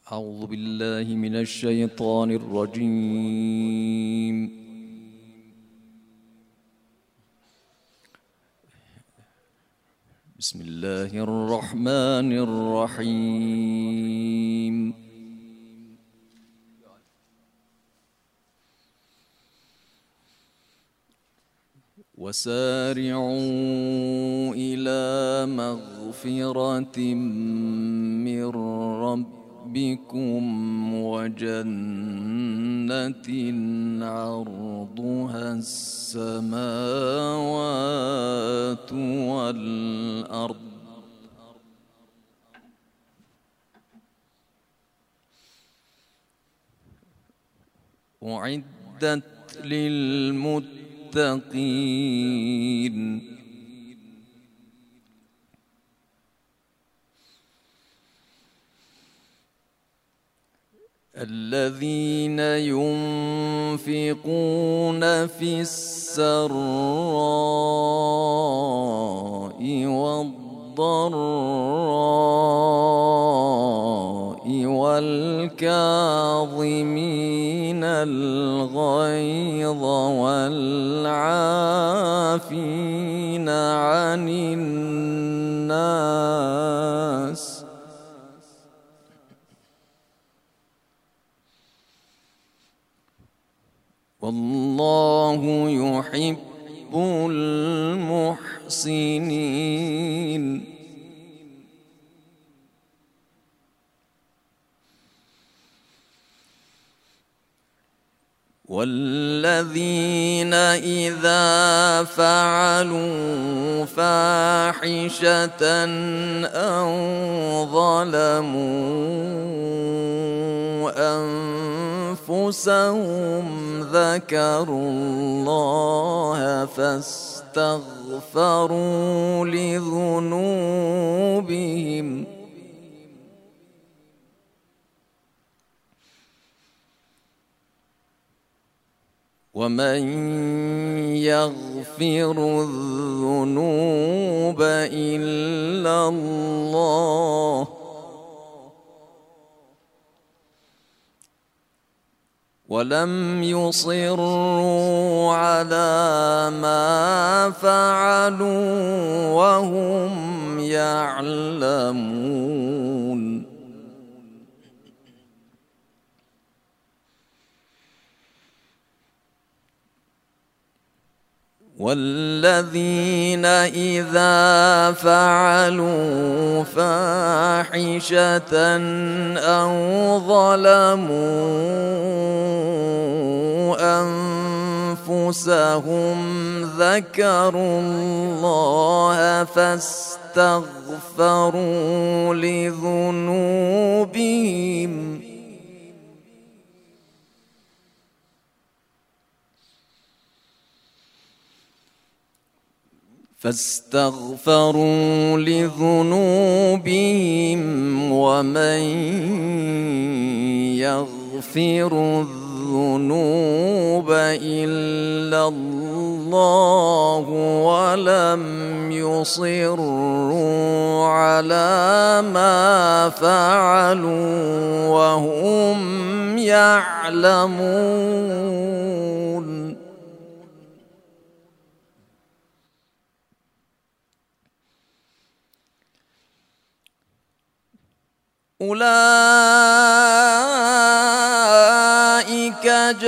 أعوذ بالله من الشيطان الرجيم. بسم الله الرحمن الرحيم. وسارعوا إلى مغفرة من ربكم وجنة عرضها السماوات والأرض أعدت للمتقين الذين ينفقون في السراء والضراء والكاظمين الغيظ والعافين عن الناس والله يحب المحسنين. والذين إذا فعلوا فاحشة أو ظلموا أنفسهم ذكروا الله فاستغفروا لذنوبهم ومن يغفر الذنوب إلا الله ولم يصروا على ما فعلوا وهم يعلمون. والذين إذا فعلوا فاحشة أو ظلموا أنفسهم ذكروا الله فاستغفروا لذنوبهم ومن يغفر الذنوب إلا الله ولم يصروا على ما فعلوا وهم يعلمون. أولئك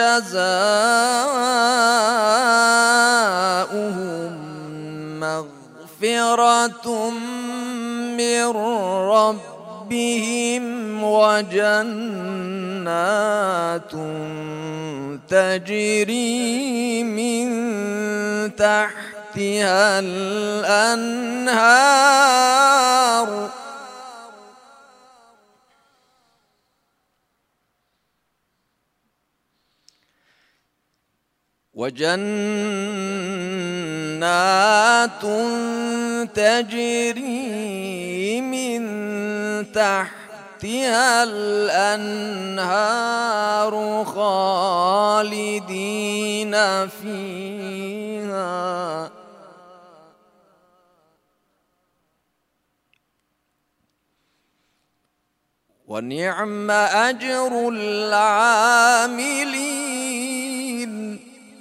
جزاؤهم مغفرة من ربهم وجنات تجري من تحتها الأنهار وجنات تجري من تحتها الأنهار خالدين فيها ونعم أجر العاملين.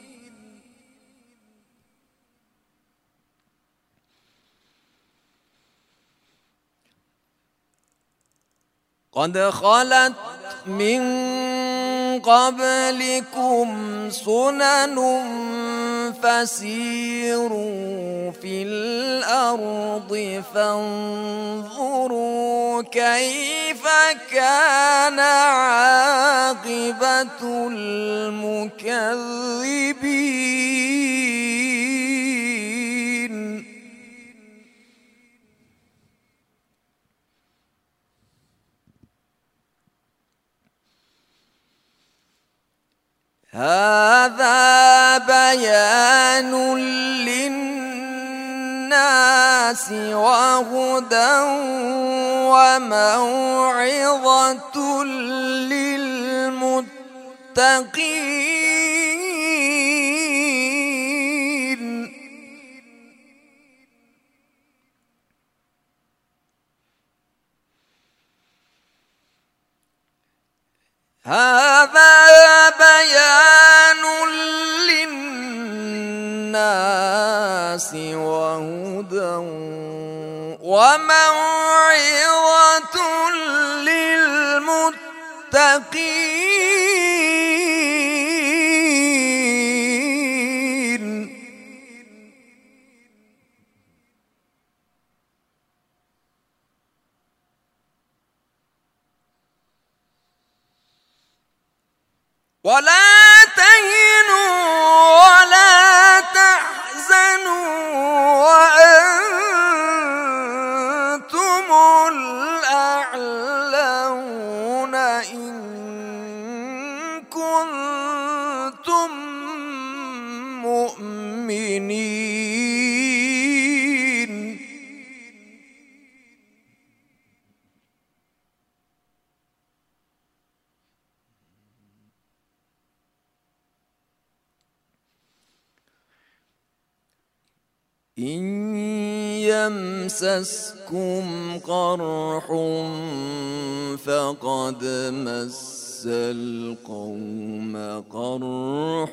قد خلت من قبلكم سنن فسيروا في الأرض فانظروا كيف كان عاقبة المكذبين. هذا بيان للناس وهدى وموعظة للمتقين. هذا بيان للناس وهدى وموعظة للمتقين. ولا تهنوا ولا تحزنوا وأنتم الأعلون إن كنتم مؤمنين. إن يمسسكم قرح فقد مس القوم قرح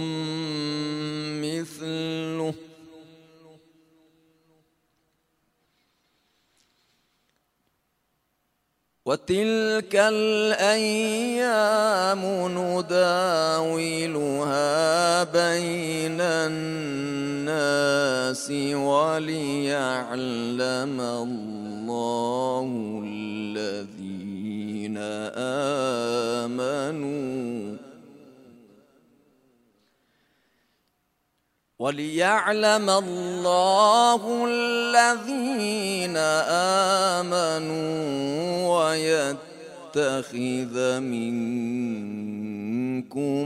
مثله وتلك الأيام نداولها بين الناس وليعلم الله الذين آمنوا ويتخذ منكم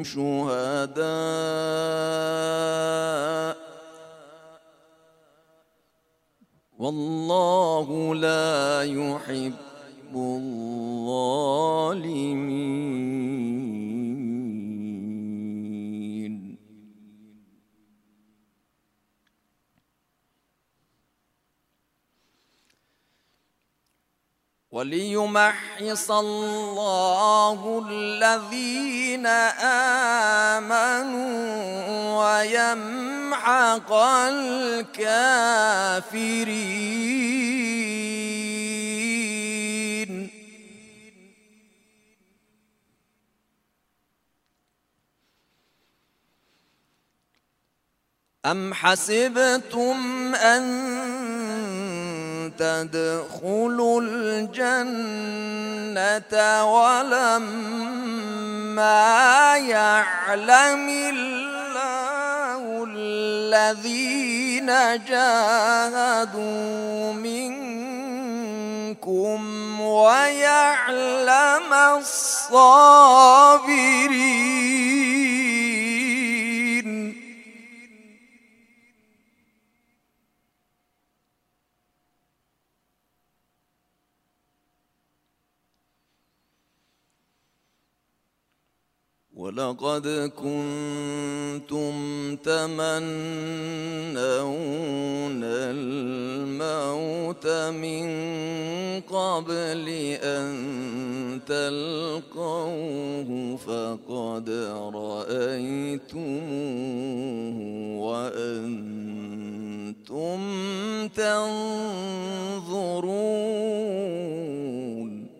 شهداء والله لا يحب الظالمين. وليمحص الله الذين آمنوا ويمحق الكافرين. أم حسبتم أن تدخلوا الجنة ولما يعلم الله الذين جاهدوا منكم ويعلم الصابرين. ولقد كنتم تمنون الموت من قبل أن تلقوه فقد رأيتموه وأنتم تنظرون.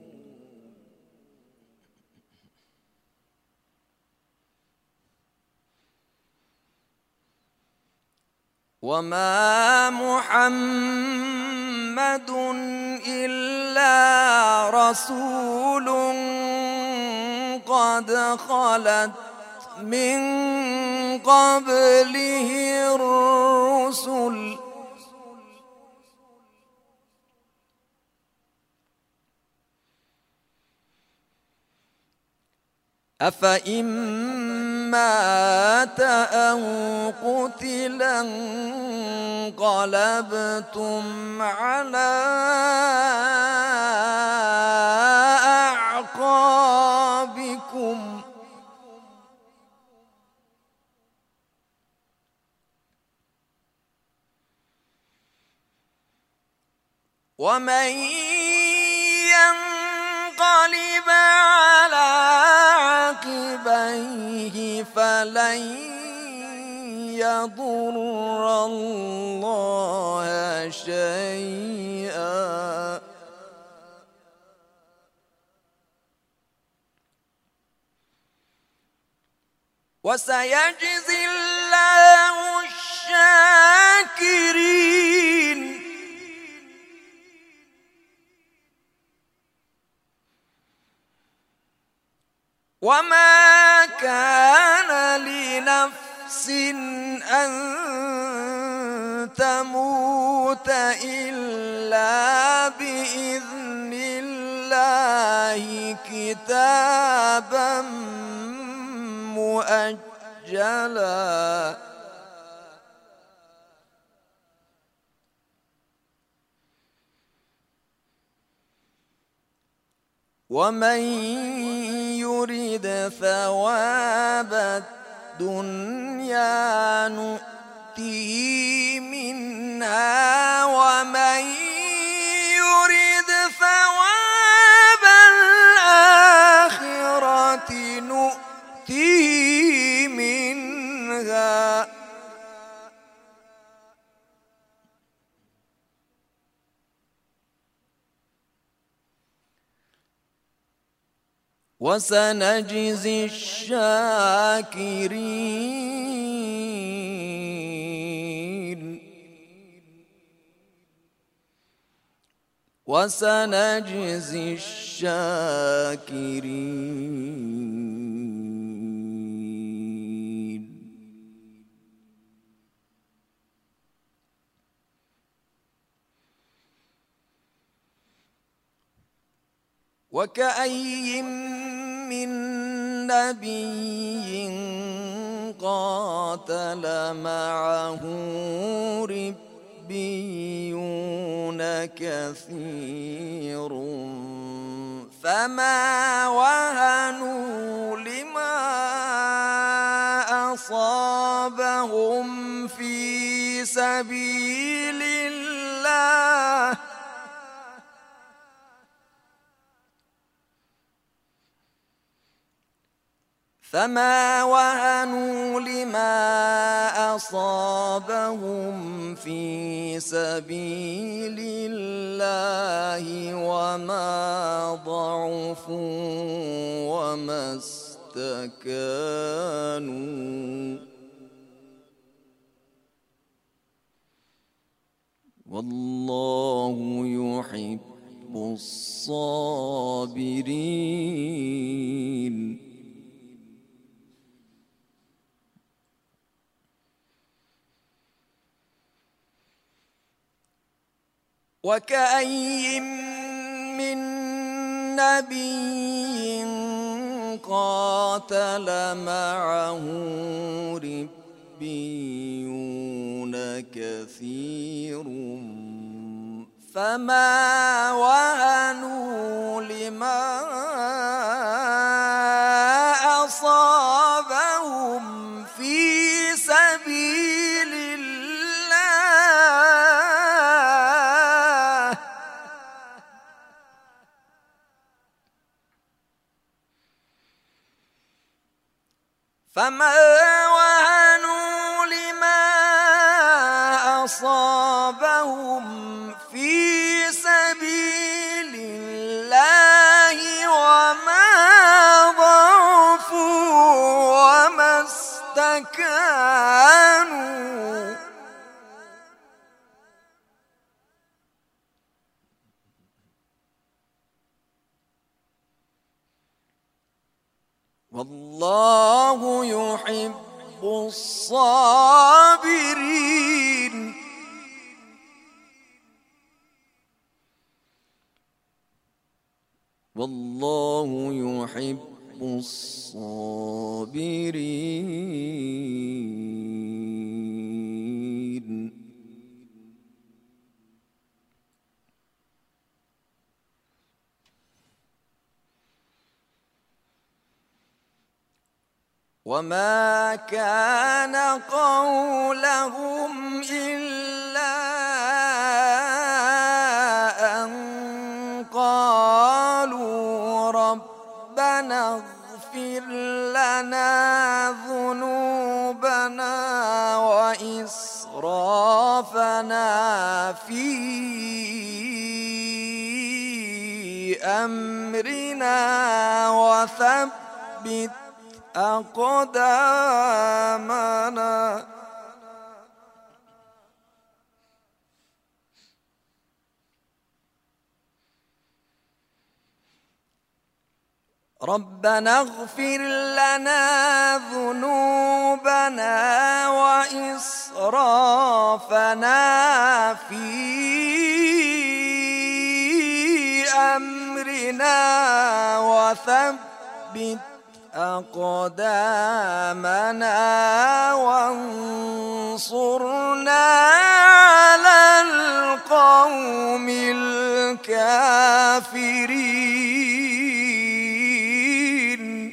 وما محمد إلا رسول قد خلت من قبله الرسل أفإن مات أو قتلا انقلبتم على أعقابكم ومن ينقلب على عقبيه فلن يضر الله شيئا وسيجزي الله الشاكرين. وما كان لنفس أن تموت إلا بإذن الله كتابا مؤجلا ومن يرد ثواب الدنيا نؤته منها ومن يرد ثواب الآخرة نؤته منها وسنجزي الشاكرين وسنجزي الشاكرين. وكأي من نبي قاتل معه ربيون كثير فما وهنوا لما أصابهم في سبيل الله فما وهنوا لما أصابهم في سبيل الله وما ضعفوا وما استكانوا والله يحب الصابرين. وكأي من نبي قاتل معه ربيون كثير فما وهنوا لما أصابهم فما وهنوا لما أصابهم في سبيل الله وما ضعفوا وما استكانوا والله يحب الصابرين والله يحب الصابرين وما كان قولهم إلا أن قالوا ربنا اغفر لنا ذنوبنا وإسرافنا في أمرنا وثبت أقدامنا ربنا اغفر لنا ذنوبنا وإسرافنا في أمرنا وثبت أقدامنا وانصرنا على القوم الكافرين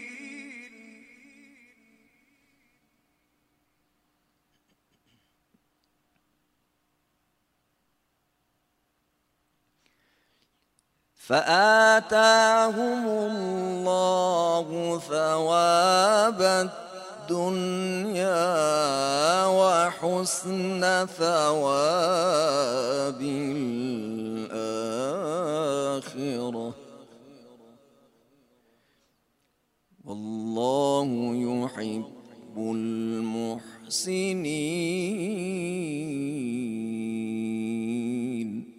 فآتاهم الله ثواب الدنيا وحسن ثواب الآخرة والله يحب المحسنين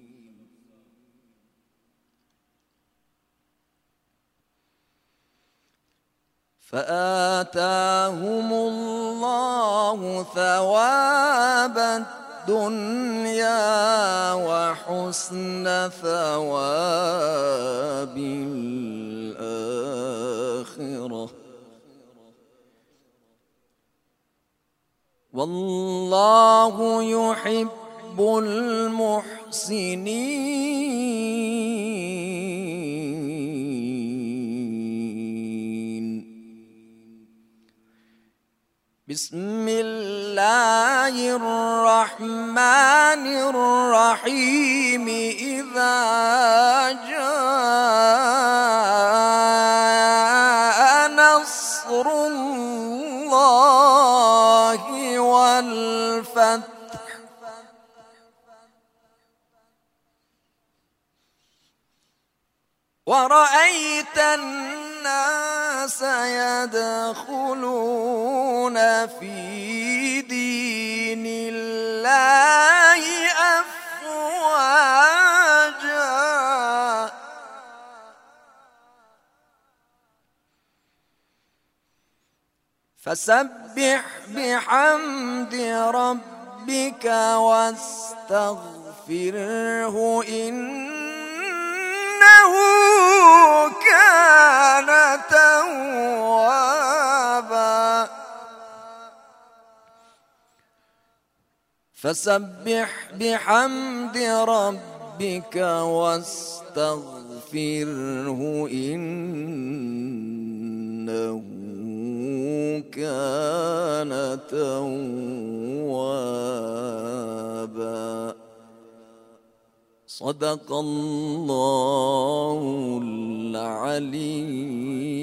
فآتاهم الله ثواب الدنيا وحسن ثواب الآخرة والله يحب المحسنين بسم الله الرحمن الرحيم إذا جاء نصر الله والفتح ورأيت الناس يدخلون في دين الله أفواجا فسبح بحمد ربك واستغفره إنه كان توابا فسبح بحمد ربك واستغفره إنه كان توابا صدق الله العلي